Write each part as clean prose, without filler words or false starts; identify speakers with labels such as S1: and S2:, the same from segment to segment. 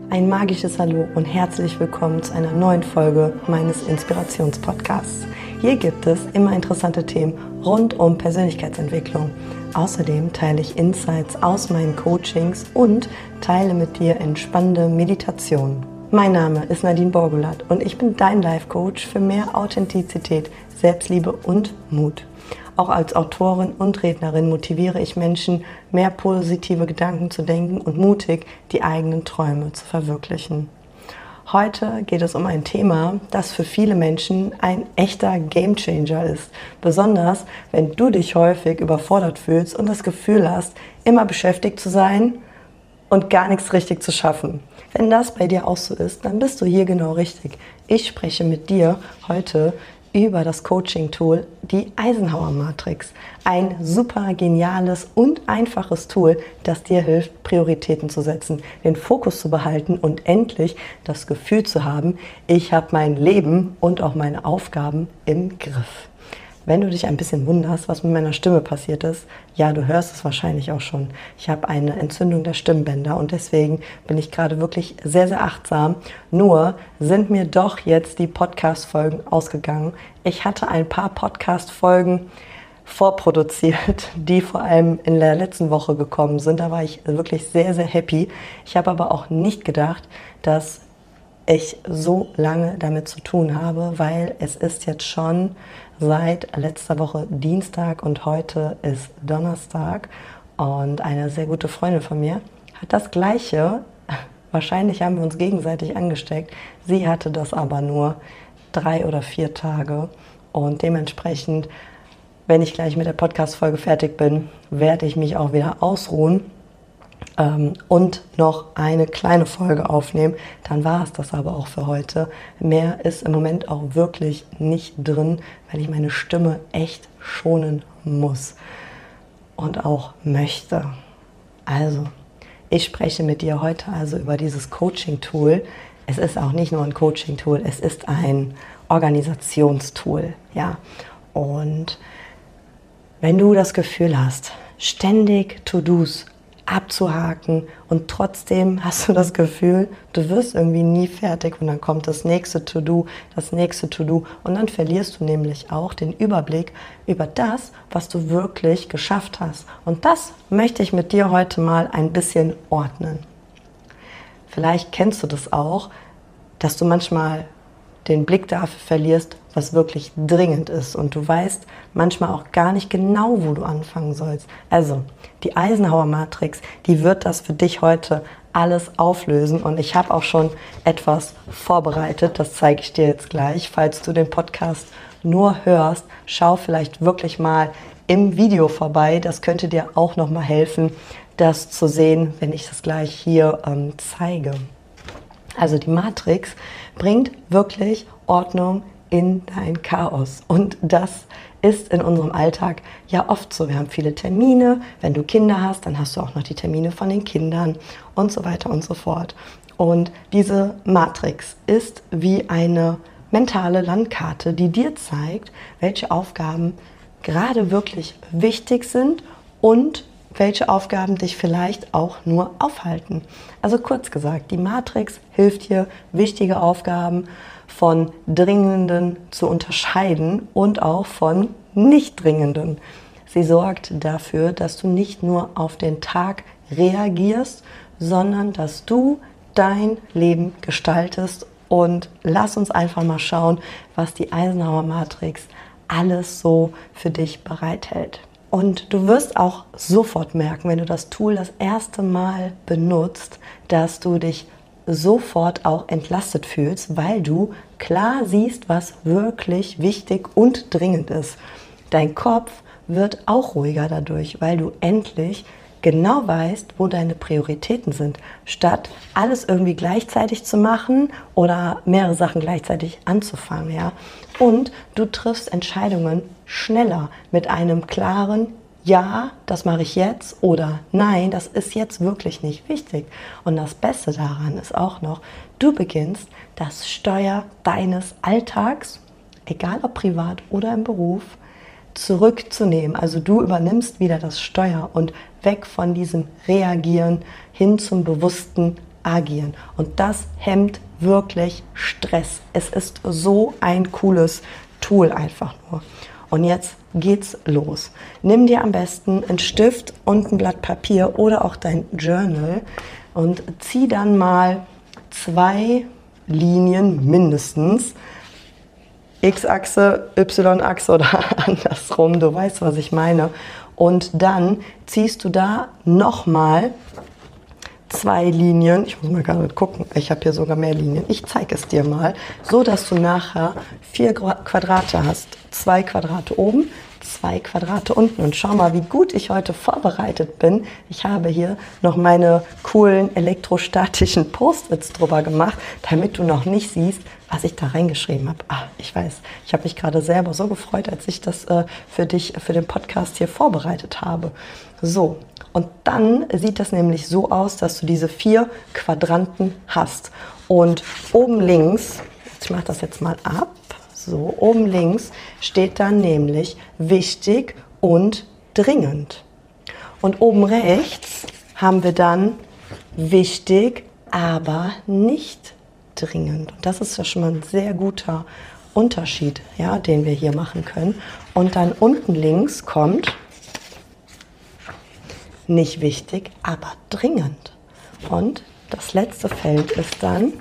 S1: Ein magisches Hallo und herzlich willkommen zu einer neuen Folge meines Inspirationspodcasts. Hier gibt es immer interessante Themen rund um Persönlichkeitsentwicklung. Außerdem teile ich Insights aus meinen Coachings und teile mit dir entspannende Meditationen. Mein Name ist Nadine Borgulat und ich bin dein Life-Coach für mehr Authentizität, Selbstliebe und Mut. Auch als Autorin und Rednerin motiviere ich Menschen, mehr positive Gedanken zu denken und mutig die eigenen Träume zu verwirklichen. Heute geht es um ein Thema, das für viele Menschen ein echter Gamechanger ist. Besonders, wenn du dich häufig überfordert fühlst und das Gefühl hast, immer beschäftigt zu sein und gar nichts richtig zu schaffen. Wenn das bei dir auch so ist, dann bist du hier genau richtig. Ich spreche mit dir heute über das Coaching-Tool, die Eisenhower-Matrix. Ein super geniales und einfaches Tool, das dir hilft, Prioritäten zu setzen, den Fokus zu behalten und endlich das Gefühl zu haben, ich habe mein Leben und auch meine Aufgaben im Griff. Wenn du dich ein bisschen wunderst, was mit meiner Stimme passiert ist, ja, du hörst es wahrscheinlich auch schon. Ich habe eine Entzündung der Stimmbänder und deswegen bin ich gerade wirklich sehr, sehr achtsam. Nur sind mir doch jetzt die Podcast-Folgen ausgegangen. Ich hatte ein paar Podcast-Folgen vorproduziert, die vor allem in der letzten Woche gekommen sind. Da war ich wirklich sehr, sehr happy. Ich habe aber auch nicht gedacht, dass ich so lange damit zu tun habe, weil es ist jetzt schon seit letzter Woche Dienstag und heute ist Donnerstag und eine sehr gute Freundin von mir hat das Gleiche, wahrscheinlich haben wir uns gegenseitig angesteckt, sie hatte das aber nur 3 oder 4 Tage und dementsprechend, wenn ich gleich mit der Podcast-Folge fertig bin, werde ich mich auch wieder ausruhen und noch eine kleine Folge aufnehmen, dann war es das aber auch für heute. Mehr ist im Moment auch wirklich nicht drin, weil ich meine Stimme echt schonen muss und auch möchte. Also, ich spreche mit dir heute also über dieses Coaching-Tool. Es ist auch nicht nur ein Coaching-Tool, es ist ein Organisationstool, ja. Und wenn du das Gefühl hast, ständig To-Dos abzuhaken und trotzdem hast du das Gefühl, du wirst irgendwie nie fertig und dann kommt das nächste To-Do und dann verlierst du nämlich auch den Überblick über das, was du wirklich geschafft hast. Und das möchte ich mit dir heute mal ein bisschen ordnen. Vielleicht kennst du das auch, dass du manchmal den Blick dafür verlierst, was wirklich dringend ist und du weißt manchmal auch gar nicht genau, wo du anfangen sollst. Also, die Eisenhower-Matrix, die wird das für dich heute alles auflösen und ich habe auch schon etwas vorbereitet, das zeige ich dir jetzt gleich. Falls du den Podcast nur hörst, schau vielleicht wirklich mal im Video vorbei, das könnte dir auch nochmal helfen, das zu sehen, wenn ich das gleich hier zeige. Also die Matrix bringt wirklich Ordnung in dein Chaos. Und das ist in unserem Alltag ja oft so. Wir haben viele Termine. Wenn du Kinder hast, dann hast du auch noch die Termine von den Kindern und so weiter und so fort. Und diese Matrix ist wie eine mentale Landkarte, die dir zeigt, welche Aufgaben gerade wirklich wichtig sind und welche Aufgaben dich vielleicht auch nur aufhalten. Also kurz gesagt, die Matrix hilft dir, wichtige Aufgaben von dringenden zu unterscheiden und auch von nicht dringenden. Sie sorgt dafür, dass du nicht nur auf den Tag reagierst, sondern dass du dein Leben gestaltest. Und lass uns einfach mal schauen, was die Eisenhower-Matrix alles so für dich bereithält. Und du wirst auch sofort merken, wenn du das Tool das erste Mal benutzt, dass du dich sofort auch entlastet fühlst, weil du klar siehst, was wirklich wichtig und dringend ist. Dein Kopf wird auch ruhiger dadurch, weil du endlich genau weißt, wo deine Prioritäten sind, statt alles irgendwie gleichzeitig zu machen oder mehrere Sachen gleichzeitig anzufangen, ja. Und du triffst Entscheidungen schneller mit einem klaren Ja, das mache ich jetzt oder Nein, das ist jetzt wirklich nicht wichtig. Und das Beste daran ist auch noch, du beginnst das Steuer deines Alltags, egal ob privat oder im Beruf, zurückzunehmen. Also du übernimmst wieder das Steuer und weg von diesem Reagieren hin zum bewussten agieren. Und das hemmt wirklich Stress. Es ist so ein cooles Tool einfach nur. Und jetzt geht's los. Nimm dir am besten einen Stift und ein Blatt Papier oder auch dein Journal und zieh dann mal 2 Linien mindestens, X-Achse, Y-Achse oder andersrum, du weißt, was ich meine. Und dann ziehst du da nochmal 2 Linien, ich muss mal gerade gucken, ich habe hier sogar mehr Linien, ich zeige es dir mal, so dass du nachher 4 Quadrate hast, 2 Quadrate oben, 2 Quadrate unten. Und schau mal, wie gut ich heute vorbereitet bin. Ich habe hier noch meine coolen elektrostatischen Post-its drüber gemacht, damit du noch nicht siehst, was ich da reingeschrieben habe. Ich weiß, ich habe mich gerade selber so gefreut, als ich das für dich, für den Podcast hier vorbereitet habe. So, und dann sieht das nämlich so aus, dass du diese 4 Quadranten hast. Und oben links, ich mache das jetzt mal ab, so, oben links steht dann nämlich wichtig und dringend. Und oben rechts haben wir dann wichtig, aber nicht dringend. Und das ist ja schon mal ein sehr guter Unterschied, ja, den wir hier machen können. Und dann unten links kommt nicht wichtig, aber dringend. Und das letzte Feld ist dann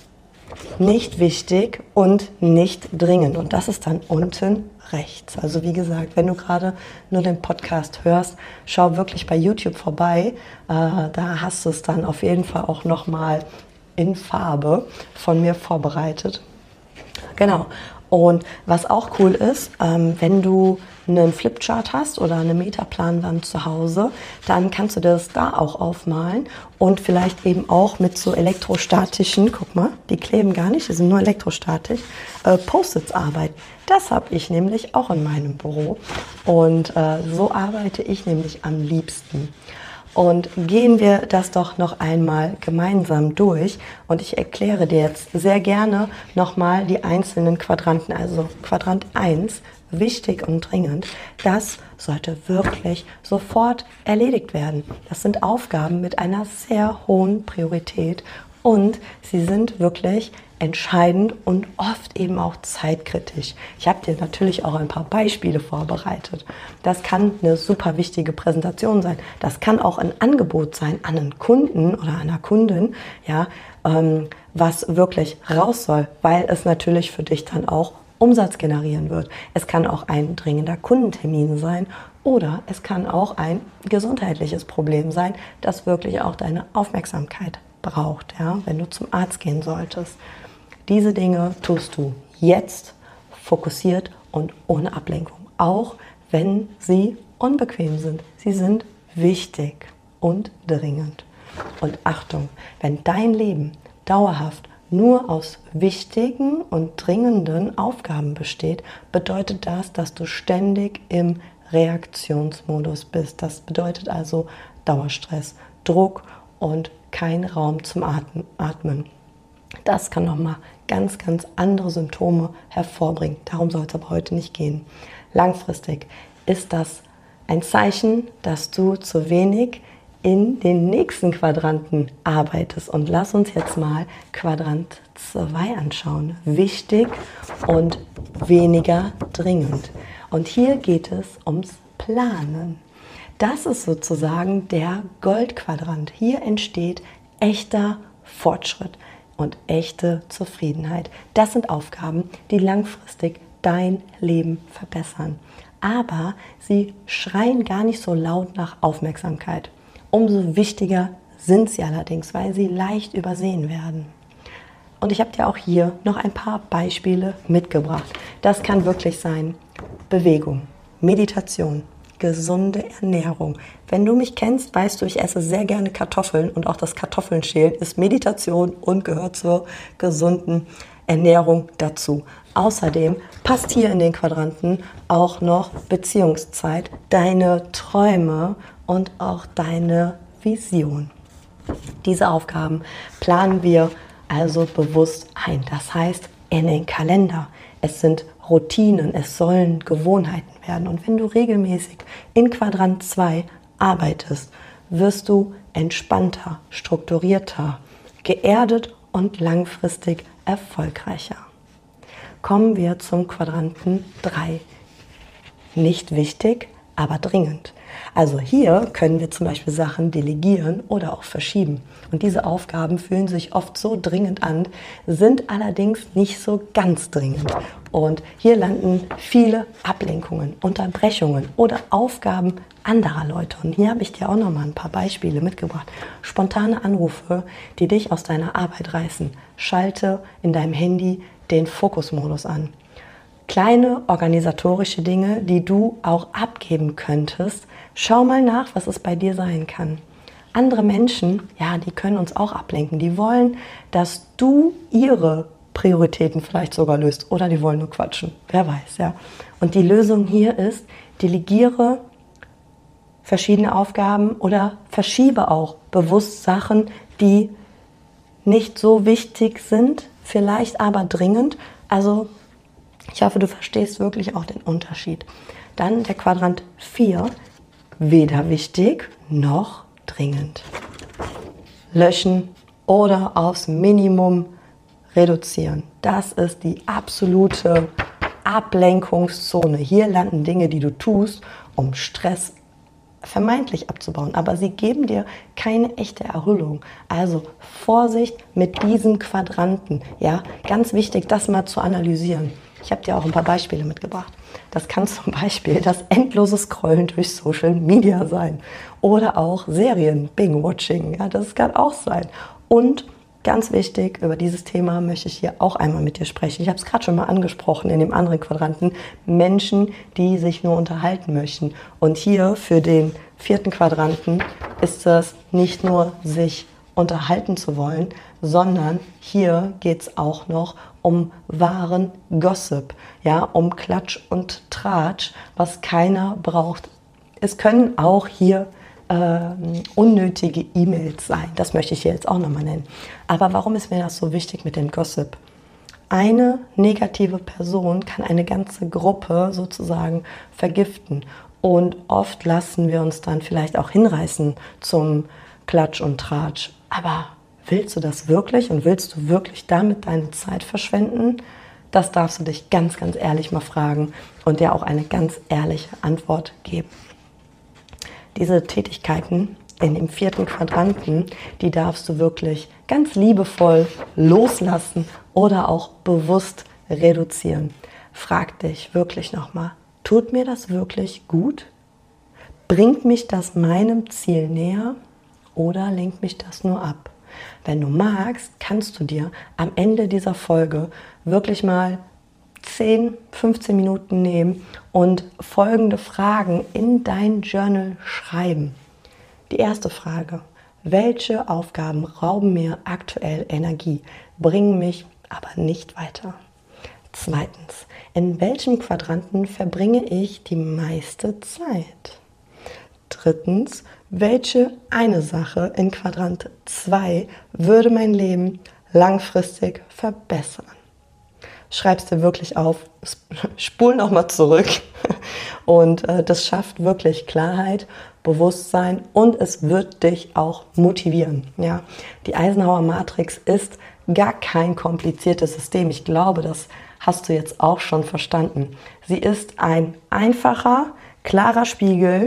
S1: nicht wichtig und nicht dringend. Und das ist dann unten rechts. Also wie gesagt, wenn du gerade nur den Podcast hörst, schau wirklich bei YouTube vorbei. Da hast du es dann auf jeden Fall auch nochmal in Farbe von mir vorbereitet. Genau. Und was auch cool ist, wenn du einen Flipchart hast oder eine Metaplanwand zu Hause, dann kannst du das da auch aufmalen und vielleicht eben auch mit so elektrostatischen, guck mal, die kleben gar nicht, die sind nur elektrostatisch, Post-its arbeiten. Das habe ich nämlich auch in meinem Büro und so arbeite ich nämlich am liebsten. Und gehen wir das doch noch einmal gemeinsam durch und ich erkläre dir jetzt sehr gerne nochmal die einzelnen Quadranten. Also Quadrant 1, wichtig und dringend, das sollte wirklich sofort erledigt werden. Das sind Aufgaben mit einer sehr hohen Priorität und sie sind wirklich entscheidend und oft eben auch zeitkritisch. Ich habe dir natürlich auch ein paar Beispiele vorbereitet. Das kann eine super wichtige Präsentation sein. Das kann auch ein Angebot sein an einen Kunden oder einer Kundin, ja, was wirklich raus soll, weil es natürlich für dich dann auch Umsatz generieren wird. Es kann auch ein dringender Kundentermin sein oder es kann auch ein gesundheitliches Problem sein, das wirklich auch deine Aufmerksamkeit braucht, ja, wenn du zum Arzt gehen solltest. Diese Dinge tust du jetzt fokussiert und ohne Ablenkung, auch wenn sie unbequem sind. Sie sind wichtig und dringend. Und Achtung, wenn dein Leben dauerhaft nur aus wichtigen und dringenden Aufgaben besteht, bedeutet das, dass du ständig im Reaktionsmodus bist. Das bedeutet also Dauerstress, Druck und kein Raum zum Atmen. Das kann nochmal ganz, ganz andere Symptome hervorbringen. Darum soll es aber heute nicht gehen. Langfristig ist das ein Zeichen, dass du zu wenig in den nächsten Quadranten arbeitest. Und lass uns jetzt mal Quadrant 2 anschauen. Wichtig und weniger dringend. Und hier geht es ums Planen. Das ist sozusagen der Goldquadrant. Hier entsteht echter Fortschritt und echte Zufriedenheit. Das sind Aufgaben, die langfristig dein Leben verbessern. Aber sie schreien gar nicht so laut nach Aufmerksamkeit. Umso wichtiger sind sie allerdings, weil sie leicht übersehen werden. Und ich habe dir auch hier noch ein paar Beispiele mitgebracht. Das kann wirklich sein Bewegung, Meditation, gesunde Ernährung. Wenn du mich kennst, weißt du, ich esse sehr gerne Kartoffeln und auch das Kartoffeln-Schälen ist Meditation und gehört zur gesunden Ernährung dazu. Außerdem passt hier in den Quadranten auch noch Beziehungszeit, deine Träume und auch deine Vision. Diese Aufgaben planen wir also bewusst ein. Das heißt, in den Kalender. Es sind Routinen, es sollen Gewohnheiten werden. Und wenn du regelmäßig in Quadrant 2 arbeitest, wirst du entspannter, strukturierter, geerdet und langfristig erfolgreicher. Kommen wir zum Quadranten 3. Nicht wichtig, aber dringend. Also hier können wir zum Beispiel Sachen delegieren oder auch verschieben. Und diese Aufgaben fühlen sich oft so dringend an, sind allerdings nicht so ganz dringend. Und hier landen viele Ablenkungen, Unterbrechungen oder Aufgaben anderer Leute. Und hier habe ich dir auch nochmal ein paar Beispiele mitgebracht. Spontane Anrufe, die dich aus deiner Arbeit reißen. Schalte in deinem Handy den Fokusmodus an. Kleine organisatorische Dinge, die du auch abgeben könntest. Schau mal nach, was es bei dir sein kann. Andere Menschen, ja, die können uns auch ablenken. Die wollen, dass du ihre Prioritäten vielleicht sogar löst oder die wollen nur quatschen. Wer weiß, ja. Und die Lösung hier ist, delegiere verschiedene Aufgaben oder verschiebe auch bewusst Sachen, die nicht so wichtig sind, vielleicht aber dringend. Also ich hoffe, du verstehst wirklich auch den Unterschied. Dann der Quadrant 4, weder wichtig noch dringend. Löschen oder aufs Minimum reduzieren. Das ist die absolute Ablenkungszone. Hier landen Dinge, die du tust, um Stress vermeintlich abzubauen, aber sie geben dir keine echte Erholung. Also Vorsicht mit diesen Quadranten. Ja, ganz wichtig, das mal zu analysieren. Ich habe dir auch ein paar Beispiele mitgebracht. Das kann zum Beispiel das endlose Scrollen durch Social Media sein oder auch Serien, Binge-Watching. Ja, das kann auch sein. Und ganz wichtig, über dieses Thema möchte ich hier auch einmal mit dir sprechen. Ich habe es gerade schon mal angesprochen in dem anderen Quadranten. Menschen, die sich nur unterhalten möchten. Und hier für den 4. Quadranten ist es nicht nur, sich unterhalten zu wollen, sondern hier geht es auch noch um wahren Gossip, ja, um Klatsch und Tratsch, was keiner braucht. Es können auch hier unnötige E-Mails sein. Das möchte ich hier jetzt auch nochmal nennen. Aber warum ist mir das so wichtig mit dem Gossip? Eine negative Person kann eine ganze Gruppe sozusagen vergiften. Und oft lassen wir uns dann vielleicht auch hinreißen zum Klatsch und Tratsch. Aber willst du das wirklich und willst du wirklich damit deine Zeit verschwenden? Das darfst du dich ganz, ganz ehrlich mal fragen und dir auch eine ganz ehrliche Antwort geben. Diese Tätigkeiten in dem 4. Quadranten, die darfst du wirklich ganz liebevoll loslassen oder auch bewusst reduzieren. Frag dich wirklich nochmal, tut mir das wirklich gut? Bringt mich das meinem Ziel näher oder lenkt mich das nur ab? Wenn du magst, kannst du dir am Ende dieser Folge wirklich mal 10, 15 Minuten nehmen und folgende Fragen in dein Journal schreiben. Die erste Frage: Welche Aufgaben rauben mir aktuell Energie, bringen mich aber nicht weiter? Zweitens: In welchem Quadranten verbringe ich die meiste Zeit? Drittens: Welche eine Sache in Quadrant 2 würde mein Leben langfristig verbessern? Schreibst du wirklich auf, spul nochmal zurück und das schafft wirklich Klarheit, Bewusstsein und es wird dich auch motivieren. Ja? Die Eisenhower Matrix ist gar kein kompliziertes System. Ich glaube, das hast du jetzt auch schon verstanden. Sie ist ein einfacher, klarer Spiegel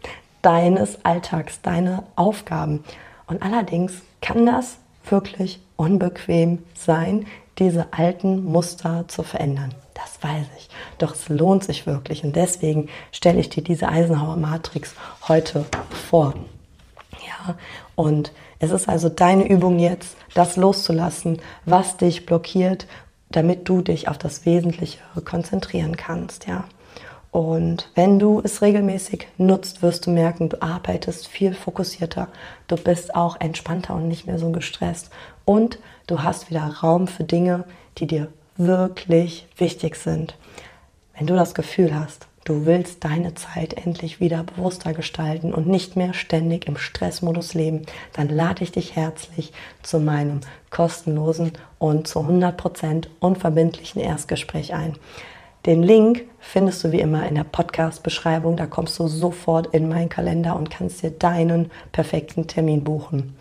S1: deines Alltags, deiner Aufgaben. Und allerdings kann das wirklich unbequem sein, diese alten Muster zu verändern. Das weiß ich. Doch es lohnt sich wirklich. Und deswegen stelle ich dir diese Eisenhower Matrix heute vor. Ja, und es ist also deine Übung jetzt, das loszulassen, was dich blockiert, damit du dich auf das Wesentliche konzentrieren kannst. Ja. Und wenn du es regelmäßig nutzt, wirst du merken, du arbeitest viel fokussierter, du bist auch entspannter und nicht mehr so gestresst und du hast wieder Raum für Dinge, die dir wirklich wichtig sind. Wenn du das Gefühl hast, du willst deine Zeit endlich wieder bewusster gestalten und nicht mehr ständig im Stressmodus leben, dann lade ich dich herzlich zu meinem kostenlosen und zu 100% unverbindlichen Erstgespräch ein. Den Link findest du wie immer in der Podcast-Beschreibung. Da kommst du sofort in meinen Kalender und kannst dir deinen perfekten Termin buchen.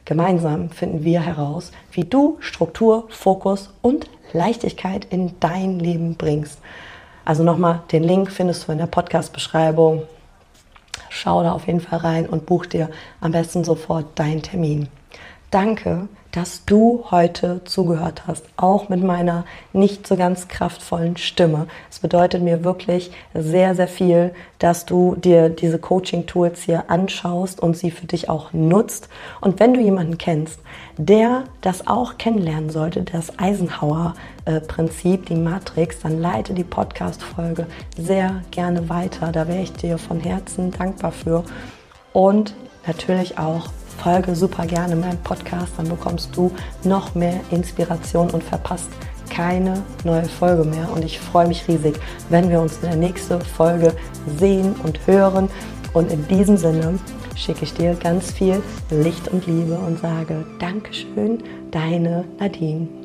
S1: Gemeinsam finden wir heraus, wie du Struktur, Fokus und Leichtigkeit in dein Leben bringst. Also nochmal, den Link findest du in der Podcast-Beschreibung. Schau da auf jeden Fall rein und buch dir am besten sofort deinen Termin. Danke, dass du heute zugehört hast, auch mit meiner nicht so ganz kraftvollen Stimme. Es bedeutet mir wirklich sehr, sehr viel, dass du dir diese Coaching-Tools hier anschaust und sie für dich auch nutzt. Und wenn du jemanden kennst, der das auch kennenlernen sollte, das Eisenhower-Prinzip, die Matrix, dann leite die Podcast-Folge sehr gerne weiter. Da wäre ich dir von Herzen dankbar für. Und natürlich auch folge super gerne meinem Podcast, dann bekommst du noch mehr Inspiration und verpasst keine neue Folge mehr. Und ich freue mich riesig, wenn wir uns in der nächsten Folge sehen und hören. Und in diesem Sinne schicke ich dir ganz viel Licht und Liebe und sage Dankeschön, deine Nadine.